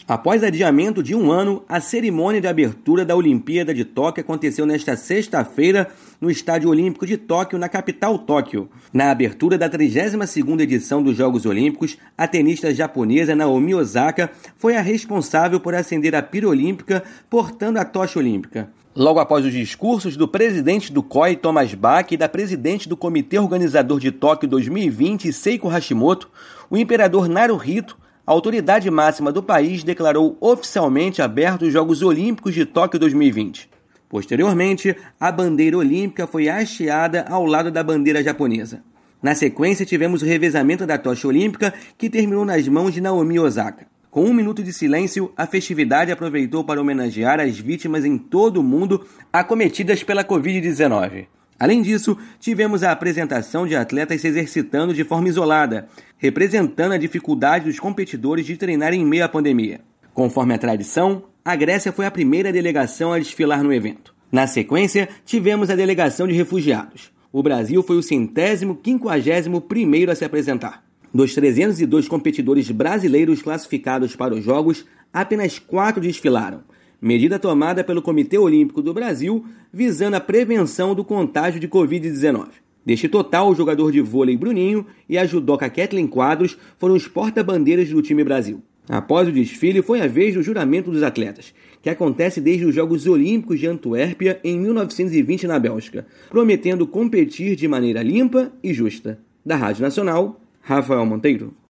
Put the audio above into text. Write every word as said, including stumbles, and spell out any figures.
Após adiamento de um ano, a cerimônia de abertura da Olimpíada de Tóquio aconteceu nesta sexta-feira no Estádio Olímpico de Tóquio, na capital Tóquio. Na abertura da trigésima segunda edição dos Jogos Olímpicos, a tenista japonesa Naomi Osaka foi a responsável por acender a pira olímpica, portando a tocha olímpica. Logo após os discursos do presidente do C O I, Thomas Bach, e da presidente do Comitê Organizador de Tóquio dois mil e vinte, Seiko Hashimoto, o imperador Naruhito, a autoridade máxima do país, declarou oficialmente abertos os Jogos Olímpicos de Tóquio dois mil e vinte. Posteriormente, a bandeira olímpica foi hasteada ao lado da bandeira japonesa. Na sequência, tivemos o revezamento da tocha olímpica, que terminou nas mãos de Naomi Osaka. Com um minuto de silêncio, a festividade aproveitou para homenagear as vítimas em todo o mundo acometidas pela covid dezenove. Além disso, tivemos a apresentação de atletas se exercitando de forma isolada, representando a dificuldade dos competidores de treinar em meio à pandemia. Conforme a tradição, a Grécia foi a primeira delegação a desfilar no evento. Na sequência, tivemos a delegação de refugiados. O Brasil foi o centésimo quinquagésimo primeiro a se apresentar. Dos trezentos e dois competidores brasileiros classificados para os Jogos, apenas quatro desfilaram. Medida tomada pelo Comitê Olímpico do Brasil, visando a prevenção do contágio de covid dezenove. Deste total, o jogador de vôlei Bruninho e a judoca Kathleen Quadros foram os porta-bandeiras do time Brasil. Após o desfile, foi a vez do juramento dos atletas, que acontece desde os Jogos Olímpicos de Antuérpia em mil novecentos e vinte na Bélgica, prometendo competir de maneira limpa e justa. Da Rádio Nacional, Rafael Monteiro.